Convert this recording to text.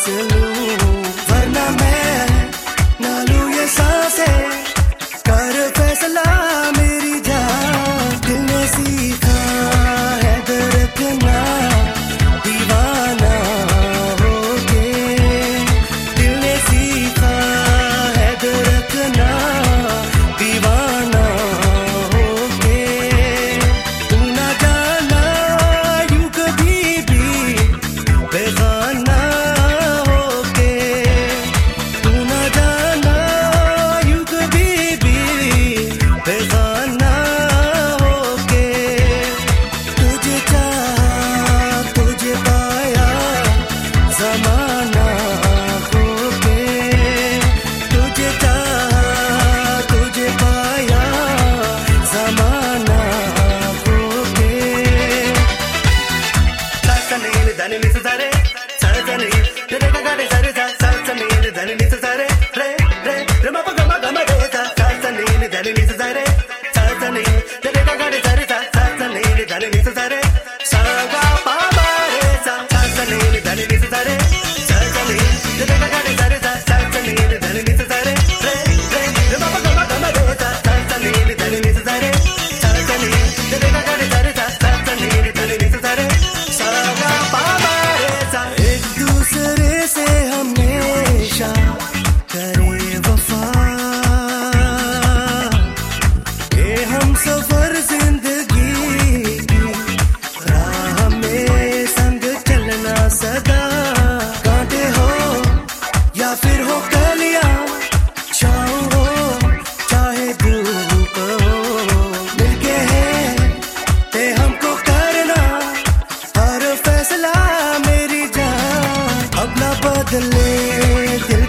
सांस लूं, वरना मैं ना लूं ये सांसें। कर फैसला मेरी जान, दिल ने सीखा है धड़कना, दीवाना होके। दिल ने सीखा है धड़कना, दीवाना होके। तू ना जाना यूं कभी भी बेगाना होके। तू ना जाना यूं कभी भी बेगाना होके। तुझे चाहा तुझे पाया ज़माना होके। तुझे चाहा तुझे पाया ज़माना होके। सासनील धनी निस सारे सासनी तेरे गाड़े सारे सासनील धनी निस सारे रे रे रे मा पा गा मा रे सा। सासनील धनी निस सारे सासनी तेरे गाड़े सारे सासनील धनी निस सारे सा गा पा मा रे सा। सासनील धनी निस सारे सासनी तेरे गाड़े सारे सासनील धनी निस सारे रे रे रे मा पा गा मा रे सा। सासनील धनी निस सारे सासनी तेरे गाड़े सारे सासनील धनी निस सारे सा गा पा मा रे सा। एक दूसरे से हमेशा करे वफा, ये हम सफर जिंदगी की राह में संग चलना सदा। कांटे हो या फिर हो कलियां, छाँव हो चाहे धूप हो, मिलके हैं ते हमको करना हर फैसला मेरी जान। अब ना बदले दिल